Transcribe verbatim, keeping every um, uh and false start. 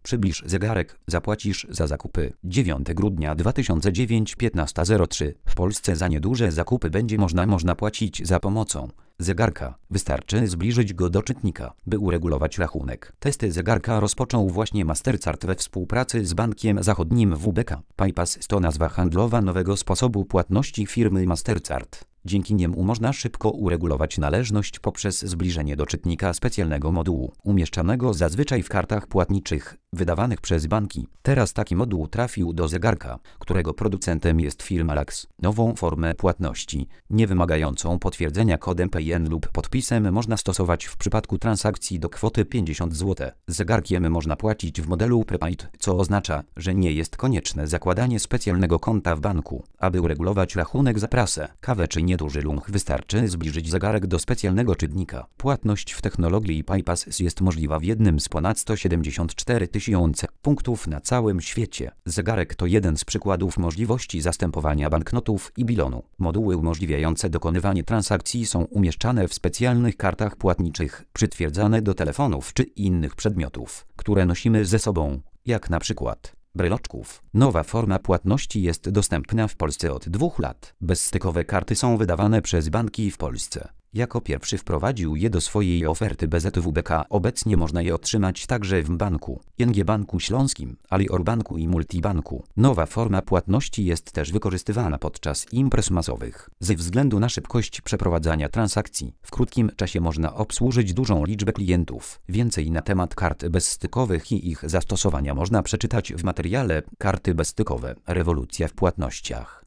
Przybliż zegarek, zapłacisz za zakupy. dziewiątego grudnia dwa tysiące dziewiątego, piętnasta zero trzy. W Polsce za nieduże zakupy będzie można można płacić za pomocą zegarka. Wystarczy zbliżyć go do czytnika, by uregulować rachunek. Testy zegarka rozpoczął właśnie Mastercard we współpracy z Bankiem Zachodnim W B K. PayPass to nazwa handlowa nowego sposobu płatności firmy Mastercard. Dzięki niemu można szybko uregulować należność poprzez zbliżenie do czytnika specjalnego modułu, umieszczanego zazwyczaj w kartach płatniczych, wydawanych przez banki. Teraz taki moduł trafił do zegarka, którego producentem jest firma Lux. Nową formę płatności, nie wymagającą potwierdzenia kodem P I N lub podpisem, można stosować w przypadku transakcji do kwoty pięćdziesiąt złotych. Zegarkiem można płacić w modelu prepaid, co oznacza, że nie jest konieczne zakładanie specjalnego konta w banku, aby uregulować rachunek za prasę, kawę czy nieduży lunch. Wystarczy zbliżyć zegarek do specjalnego czytnika. Płatność w technologii PayPass jest możliwa w jednym z ponad sto siedemdziesięciu czterech tysięcy punktów na całym świecie. Zegarek to jeden z przykładów możliwości zastępowania banknotów i bilonu. Moduły umożliwiające dokonywanie transakcji są umieszczane w specjalnych kartach płatniczych, przytwierdzane do telefonów czy innych przedmiotów, które nosimy ze sobą, jak na przykład breloczków. Nowa forma płatności jest dostępna w Polsce od dwóch lat. Bezstykowe karty są wydawane przez banki w Polsce. Jako pierwszy wprowadził je do swojej oferty B Z W B K. Obecnie można je otrzymać także w banku, I N G Banku Śląskim, Alior Banku i Multibanku. Nowa forma płatności jest też wykorzystywana podczas imprez masowych. Ze względu na szybkość przeprowadzania transakcji, w krótkim czasie można obsłużyć dużą liczbę klientów. Więcej na temat kart bezstykowych i ich zastosowania można przeczytać w materiale Karty bezstykowe. Rewolucja w płatnościach.